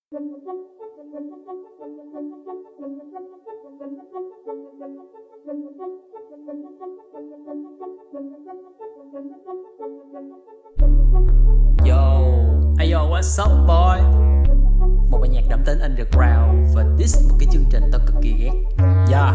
Yo, ayo what's up boy. Một bài nhạc đậm tính underground và this một cái chương trình tao cực kỳ ghét. Yeah.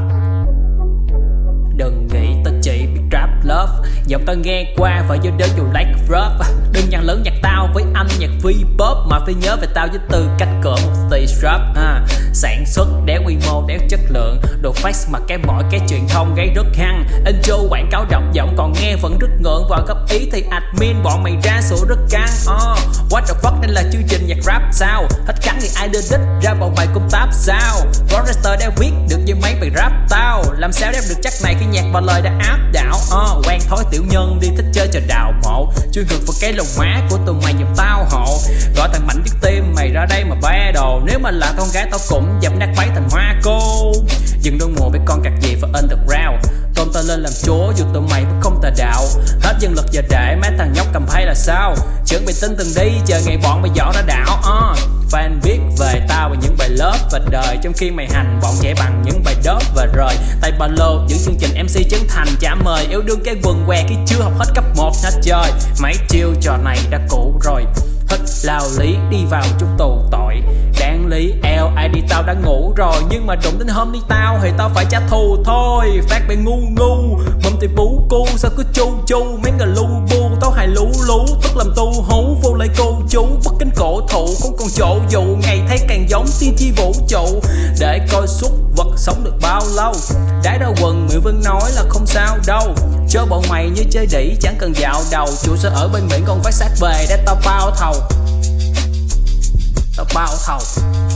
Đừng nghĩ tao chỉ biết rap love, giọng tao nghe qua và vô đến dù like rap. Đừng nhằn lớn nhạc tao với anh nhạc V-pop, mà phải nhớ về tao với tư cách cỡ một stage rap. Sản xuất đéo quy mô đéo chất lượng, đồ fax mà cái mọi cái truyền thông gây rất hăng. Intro quảng cáo độc giọng còn nghe vẫn rất ngượng, và góp ý thì admin bọn mày ra sổ rất căng. What the fuck, đây là chương trình nhạc rap sao? Hết kháng thì ai đưa đích ra bọn mày cũng táp sao? Forrester đã viết được với mấy bài rap tao, làm sao đáp được chắc này khi nhạc và lời đã áp đảo. Quen thói tiểu nhân đi thích chơi trò đào mộ, chuyên ngược vào cái lồng má của tụi mày giùm tao hộ. Gọi thằng Mạnh với tim mày ra đây mà ba đồ, nếu mà là con gái tao cũng dập nát váy thành hoa cô. Dừng đôi mùa với con cặc gì và underground, tôn tao lên làm chúa dù tụi mày vẫn không tà đạo. Hết dân lực giờ để mấy thằng nhóc cầm hay là sao? Chuẩn bị tin từng đi chờ ngày bọn mày dọn ra đảo. Fan viết về tao và những bài love và đời, trong khi mày hành bọn trẻ bằng những bài đớp và rời tay ba lô giữ chương trình MC chân thành trả mời yêu đương cái quần què khi chưa học hết cấp 1 hết trời. Mấy chiêu trò này đã cũ rồi, hết lao lý đi vào chung tù tội đáng lý. LID tao đã ngủ rồi, nhưng mà đụng đến hôm đi tao thì tao phải trả thù thôi. Phát bài ngu ngu mâm thì bú cu, sao cứ chu chu mấy người lu bu. Tao hay lú lú tức làm tu hú vô lại cô chú, bất kính cổ thụ không còn chỗ dụ. Ngày thấy càng giống tiên tri vũ trụ, để coi súc vật sống được bao lâu. Đái đau quần Mỹ Vân nói là không sao đâu, cho bọn mày như chơi đĩ chẳng cần dạo đầu. Chủ sẽ ở bên Mỹ còn vác xác về để tao bao thầu, tao bao thầu.